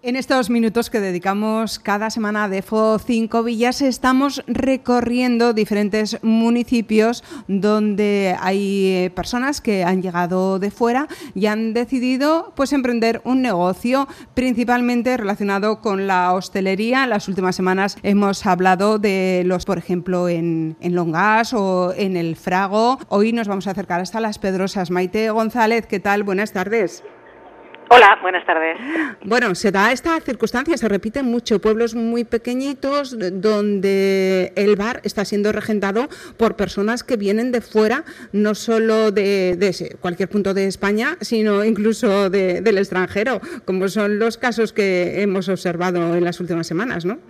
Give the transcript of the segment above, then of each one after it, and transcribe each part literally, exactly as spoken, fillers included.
En estos minutos que dedicamos cada semana a Adefo Cinco Villas estamos recorriendo diferentes municipios donde hay personas que han llegado de fuera y han decidido pues emprender un negocio principalmente relacionado con la hostelería. En las últimas semanas hemos hablado de los, por ejemplo, en, en Longas o en el Frago. Hoy nos vamos a acercar hasta Las Pedrosas. Maite González, ¿qué tal? Buenas tardes. Hola, buenas tardes. Bueno, se da esta circunstancia, se repite mucho, pueblos muy pequeñitos donde el bar está siendo regentado por personas que vienen de fuera, no solo de, de cualquier punto de España, sino incluso de, del extranjero, como son los casos que hemos observado en las últimas semanas, ¿no?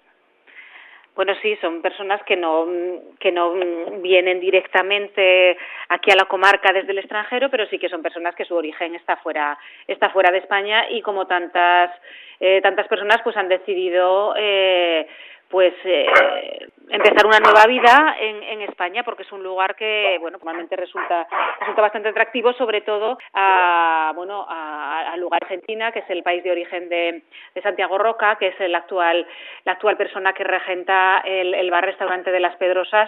Bueno, sí, son personas que no que no vienen directamente aquí a la comarca desde el extranjero, pero sí que son personas que su origen está fuera está fuera de España y como tantas eh, tantas personas pues han decidido eh, pues eh, empezar una nueva vida en, en España, porque es un lugar que bueno normalmente resulta resulta bastante atractivo, sobre todo a bueno a, a lugar Argentina, que es el país de origen de, de Santiago Roca, que es el actual la actual persona que regenta el, el bar restaurante de Las Pedrosas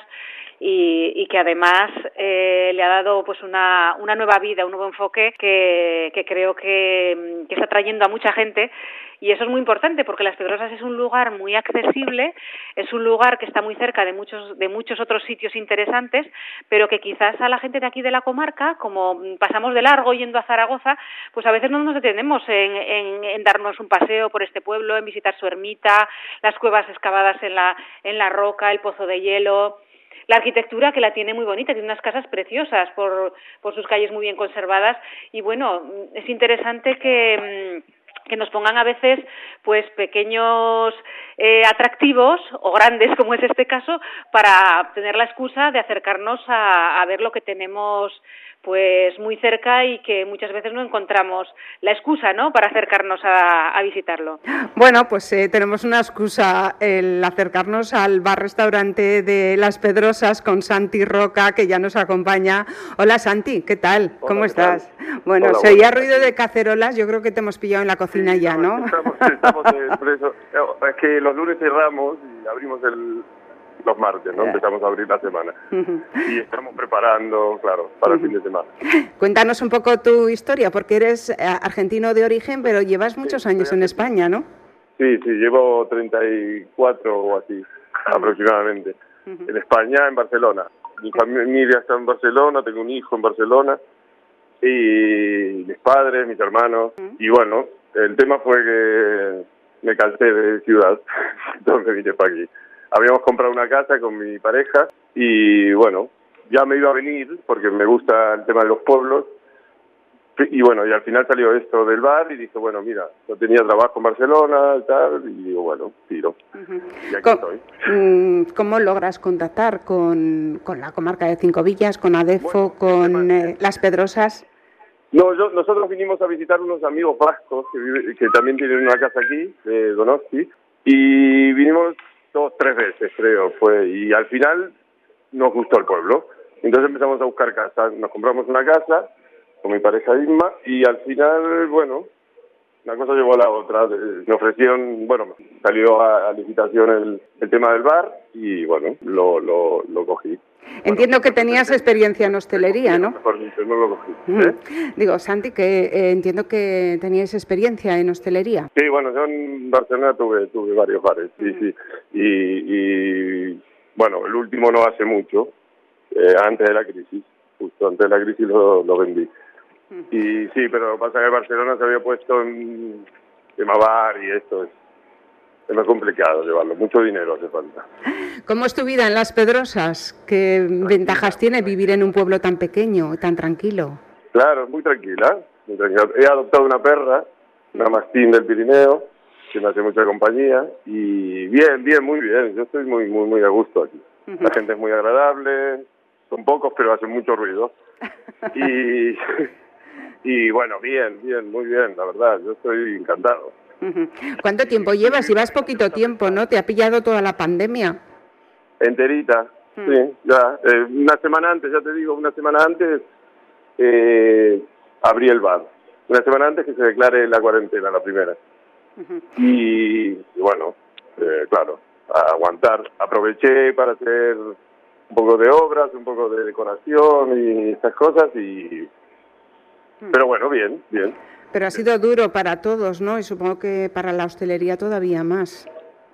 y, y que además eh, le ha dado pues una una nueva vida, un nuevo enfoque que, que creo que, que está trayendo a mucha gente. Y eso es muy importante porque Las Pedrosas es un lugar muy accesible, es un lugar que está muy cerca de muchos de muchos otros sitios interesantes, pero que quizás a la gente de aquí de la comarca, como pasamos de largo yendo a Zaragoza, pues a veces no nos detenemos en, en, en darnos un paseo por este pueblo, en visitar su ermita, las cuevas excavadas en la en la roca, el pozo de hielo. La arquitectura, que la tiene muy bonita, tiene unas casas preciosas por, por sus calles muy bien conservadas y bueno, es interesante que que nos pongan a veces pues pequeños eh, atractivos o grandes, como es este caso, para tener la excusa de acercarnos a, a ver lo que tenemos pues muy cerca y que muchas veces no encontramos la excusa, ¿no?, para acercarnos a, a visitarlo. Bueno, pues eh, tenemos una excusa, el acercarnos al bar-restaurante de Las Pedrosas con Santi Roca, que ya nos acompaña. Hola, Santi, ¿qué tal? Hola, ¿Cómo ¿qué estás? tal? Bueno, Hola, se oía bueno. ruido de cacerolas, yo creo que te hemos pillado en la cocina sí, ya, no, ¿no? Estamos, estamos eh, por eso. Es que los lunes cerramos y abrimos el... los martes, ¿no? Empezamos a abrir la semana. Uh-huh. Y estamos preparando, claro, para uh-huh. el fin de semana. Cuéntanos un poco tu historia, porque eres argentino de origen, pero llevas muchos sí, años en España, ¿no? Sí, sí, llevo treinta y cuatro o así, uh-huh. aproximadamente. Uh-huh. En España, en Barcelona. Mi familia está en Barcelona, tengo un hijo en Barcelona, y mis padres, mis hermanos. Uh-huh. Y bueno, el tema fue que me cansé de ciudad, entonces vine para aquí. Habíamos comprado una casa con mi pareja y bueno, ya me iba a venir porque me gusta el tema de los pueblos y bueno, y al final salió esto del bar y dije, bueno, mira, yo tenía trabajo en Barcelona y tal, y digo, bueno, tiro. Uh-huh. Y aquí ¿Cómo, estoy. ¿Cómo logras contactar con, con la comarca de Cinco Villas, con Adefo, bueno, con eh, Las Pedrosas? No, yo, nosotros vinimos a visitar unos amigos vascos que, vive, que también tienen una casa aquí, de Donosti, y vinimos dos, tres veces creo fue, y al final nos gustó el pueblo, entonces empezamos a buscar casas, nos compramos una casa con mi pareja Isma, y al final, bueno, una cosa llevó a la otra, me ofrecieron, bueno, salió a, a licitación el, el tema del bar, y bueno, lo, lo, lo cogí. Entiendo bueno, que tenías experiencia en hostelería, ¿no? Mejor dicho, no lo cogí. Uh-huh. ¿Eh? Digo, Santi, que eh, entiendo que teníais experiencia en hostelería. Sí, bueno, yo en Barcelona tuve tuve varios bares, sí, uh-huh. sí. Y, y, bueno, el último no hace mucho, eh, antes de la crisis, justo antes de la crisis lo, lo vendí. Uh-huh. Y sí, pero lo que pasa es que Barcelona se había puesto en tema bar y esto es... Es más complicado llevarlo, mucho dinero hace falta. ¿Cómo es tu vida en Las Pedrosas? ¿Qué tranquila, ventajas tiene vivir en un pueblo tan pequeño, tan tranquilo? Claro, muy tranquila, muy tranquila. He adoptado una perra, una mastín del Pirineo, que me hace mucha compañía, y bien, bien, muy bien. Yo estoy muy, muy, muy a gusto aquí. Uh-huh. La gente es muy agradable, son pocos, pero hacen mucho ruido. y, y bueno, bien, bien, muy bien, la verdad, yo estoy encantado. ¿Cuánto tiempo llevas? Llevas poquito tiempo, ¿no? ¿Te ha pillado toda la pandemia? Enterita, mm. sí, ya. Eh, una semana antes, ya te digo, una semana antes eh, abrí el bar. Una semana antes que se declare la cuarentena, la primera. Uh-huh. y, y bueno, eh, claro, a aguantar. Aproveché para hacer un poco de obras, un poco de decoración y estas cosas, y uh-huh. pero bueno, bien, bien. Pero ha sido duro para todos, ¿no? Y supongo que para la hostelería todavía más.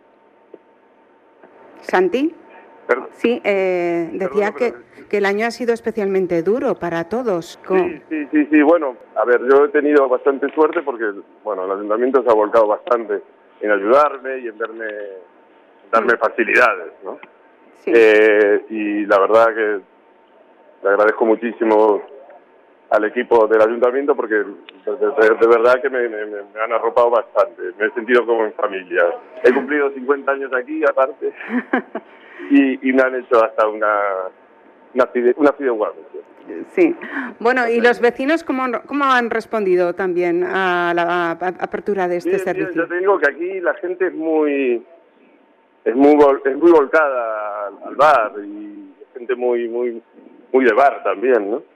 ¿Santi? Perdón. Sí, eh, decía perdón, que, que el año ha sido especialmente duro para todos. Sí, sí, sí, sí, bueno, a ver, yo he tenido bastante suerte porque, bueno, el ayuntamiento se ha volcado bastante en ayudarme y en darme, darme sí. facilidades, ¿no? Sí. Eh, y la verdad que le agradezco muchísimo al equipo del ayuntamiento porque de, de, de verdad que me, me, me han arropado bastante, me he sentido como en familia. He cumplido cincuenta años aquí, aparte, y, y me han hecho hasta una una, fide, una fideuá. Sí. Bueno, ¿y los vecinos cómo, cómo han respondido también a la a, a apertura de este bien, servicio? Bien, yo te digo que aquí la gente es muy es muy es muy volcada al, al bar, y gente muy muy muy de bar también, ¿no?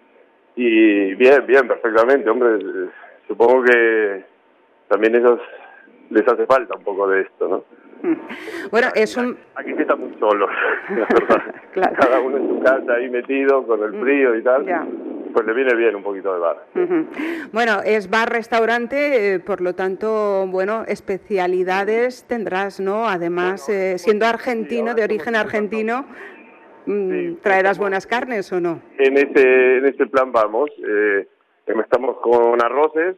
Y bien, bien, perfectamente, hombre, supongo que también ellos les hace falta un poco de esto, ¿no? Bueno, es un... Aquí, aquí estamos solos, la verdad. Claro. Cada uno en su casa ahí metido con el frío y tal, ya. Pues le viene bien un poquito de bar. Uh-huh. Bueno, es bar-restaurante, eh, por lo tanto, bueno, especialidades tendrás, ¿no? Además, bueno, eh, siendo argentino, sí, de origen argentino... Sí, ¿traerás buenas carnes o no? En este en este plan vamos, eh, estamos con arroces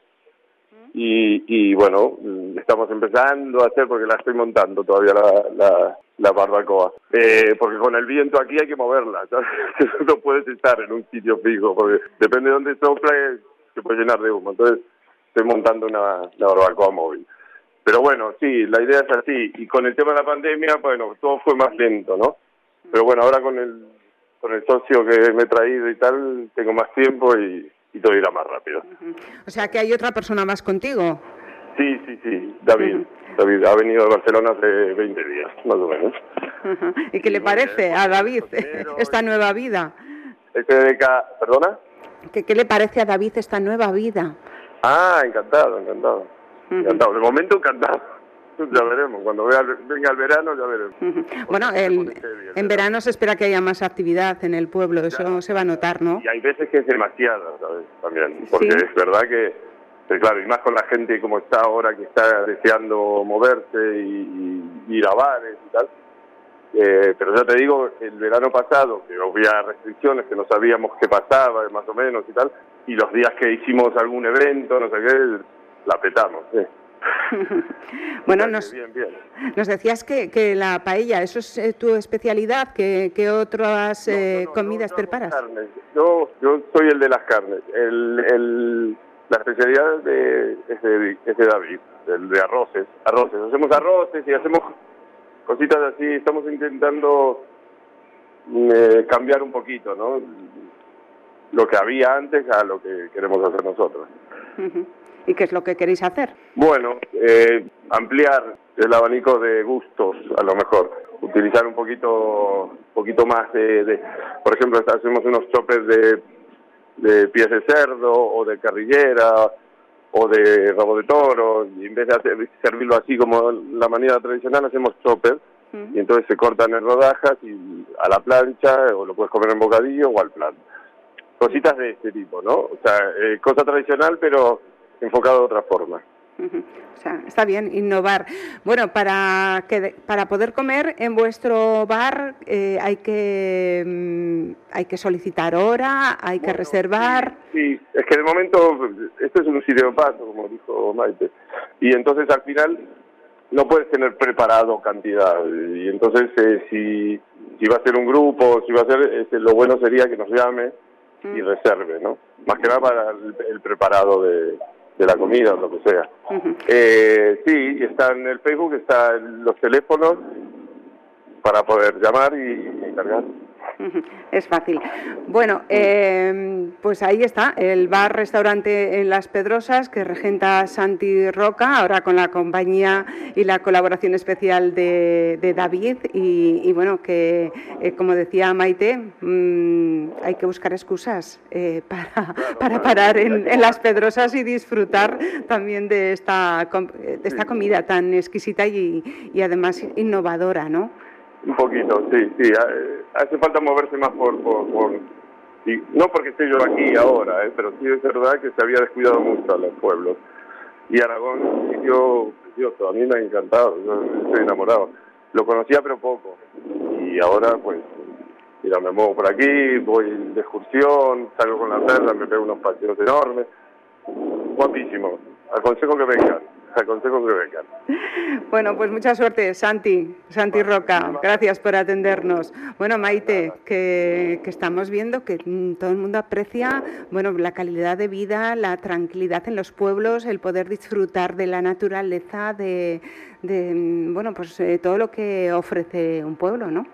y, y bueno, estamos empezando a hacer, porque la estoy montando todavía la, la, la barbacoa, eh, porque con el viento aquí hay que moverla, ¿sabes? No puedes estar en un sitio fijo, porque depende de dónde sople, se puede llenar de humo, entonces estoy montando una, una barbacoa móvil. Pero bueno, sí, la idea es así, y con el tema de la pandemia, bueno, todo fue más lento, ¿no? Pero bueno, ahora con el con el socio que me he traído y tal, tengo más tiempo y, y todo irá más rápido. Uh-huh. O sea que hay otra persona más contigo. Sí, sí, sí, David. Uh-huh. David ha venido de Barcelona hace veinte días, más o menos. Uh-huh. ¿Y qué y le parece bien, a David esta y... nueva vida? Este de ca... ¿Perdona? ¿Qué, ¿Qué le parece a David esta nueva vida? Ah, encantado, encantado. Uh-huh. Encantado, de momento encantado. Ya veremos, cuando vea, venga el verano ya veremos. Uh-huh. Bueno, el, en verano se espera que haya más actividad en el pueblo, eso claro. Se va a notar, ¿no? Y hay veces que es demasiada, ¿sabes? También, porque ¿sí? Es verdad que, que, claro, y más con la gente como está ahora, que está deseando moverse y, y ir a bares y tal. Eh, pero ya te digo, el verano pasado, que había restricciones, que no sabíamos qué pasaba, más o menos y tal, y los días que hicimos algún evento, no sé qué, la petamos, ¿eh? Bueno, nos, bien, bien. nos decías que, que la paella, ¿eso es eh, tu especialidad? ¿Qué, qué otras eh, no, no, no, comidas no, no, preparas? Carnes. Yo, yo soy el de las carnes. El, el, la especialidad de, es, de, es de David, el de arroces. arroces. Hacemos arroces y hacemos cositas así. Estamos intentando eh, cambiar un poquito, ¿no? Lo que había antes a lo que queremos hacer nosotros. Uh-huh. ¿Y qué es lo que queréis hacer? Bueno, eh, ampliar el abanico de gustos, a lo mejor. Utilizar un poquito poquito más de, de... Por ejemplo, hacemos unos chopes de, de pies de cerdo, o de carrillera, o de rabo de toro, y en vez de hacer, servirlo así como la manera tradicional, hacemos chopes, uh-huh. Y entonces se cortan en rodajas y a la plancha, o lo puedes comer en bocadillo o al plato. Cositas de este tipo, ¿no? O sea, eh, cosa tradicional, pero enfocado de otra forma. Uh-huh. O sea, está bien innovar. Bueno, para que para poder comer en vuestro bar eh, hay que mm, hay que solicitar hora, hay bueno, que reservar. Sí, sí, es que de momento esto es un sitio de paso, como dijo Maite, y entonces al final no puedes tener preparado cantidad, y entonces eh, si si va a ser un grupo, si va a ser, este, lo bueno sería que nos llame y reserve, ¿no? Más que nada para el, el preparado de de la comida o lo que sea. Uh-huh. Eh, sí, está en el Facebook, están los teléfonos para poder llamar y, y cargar. Es fácil. Bueno, eh, pues ahí está, el bar-restaurante en Las Pedrosas que regenta Santi Roca, ahora con la compañía y la colaboración especial de, de David. Y, y bueno, que eh, como decía Maite, mmm, hay que buscar excusas eh, para, para parar en, en Las Pedrosas y disfrutar también de esta, de esta comida tan exquisita y, y además innovadora, ¿no? Un poquito, sí, sí. Hace falta moverse más por... por, por y no porque esté yo aquí ahora, ¿eh? Pero sí es verdad que se había descuidado mucho a los pueblos. Y Aragón es un sitio precioso, a mí me ha encantado, yo estoy enamorado. Lo conocía pero poco. Y ahora, pues, mira, me muevo por aquí, voy de excursión, salgo con la perra, me pego unos paseos enormes. Guapísimo. Aconsejo que vengan. Aconsejo que vengan. Bueno, pues mucha suerte, Santi, Santi Roca, gracias por atendernos. Bueno, Maite, que, que estamos viendo que todo el mundo aprecia, bueno, la calidad de vida, la tranquilidad en los pueblos, el poder disfrutar de la naturaleza, de, de bueno, pues eh, todo lo que ofrece un pueblo, ¿no?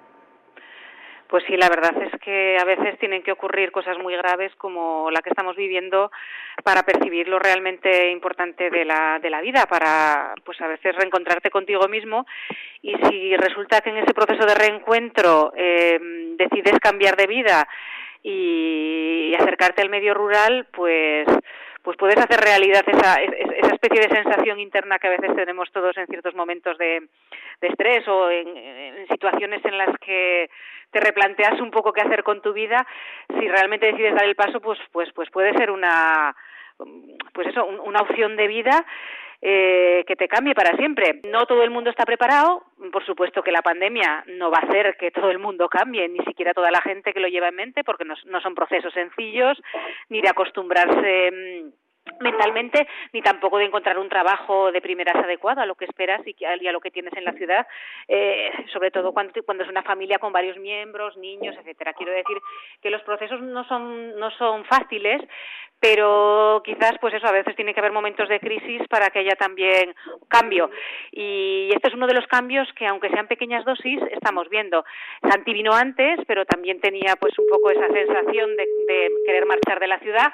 Pues sí, la verdad es que a veces tienen que ocurrir cosas muy graves como la que estamos viviendo para percibir lo realmente importante de la de la vida, para pues a veces reencontrarte contigo mismo, y si resulta que en ese proceso de reencuentro eh, decides cambiar de vida y, y acercarte al medio rural, pues pues puedes hacer realidad esa, esa especie de sensación interna que a veces tenemos todos en ciertos momentos de, de estrés o en, en situaciones en las que te replanteas un poco qué hacer con tu vida. Si realmente decides dar el paso, pues pues pues puede ser una pues eso, un, una opción de vida eh, que te cambie para siempre. No todo el mundo está preparado, por supuesto que la pandemia no va a hacer que todo el mundo cambie, ni siquiera toda la gente que lo lleva en mente, porque no, no son procesos sencillos, ni de acostumbrarse mmm, mentalmente, ni tampoco de encontrar un trabajo de primeras adecuado a lo que esperas y a lo que tienes en la ciudad, eh, sobre todo cuando, cuando es una familia con varios miembros, niños, etcétera. Quiero decir que los procesos no son no son fáciles, pero quizás pues eso, a veces tiene que haber momentos de crisis para que haya también cambio, y este es uno de los cambios que, aunque sean pequeñas dosis, estamos viendo. Santi vino antes, pero también tenía pues un poco esa sensación de, de querer marchar de la ciudad.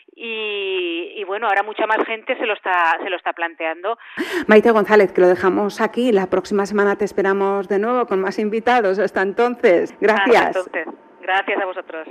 Y, y bueno, ahora mucha más gente se lo está se lo está planteando. Maite González, que lo dejamos aquí. La próxima semana te esperamos de nuevo con más invitados. Hasta entonces, gracias. Hasta entonces, gracias a vosotros.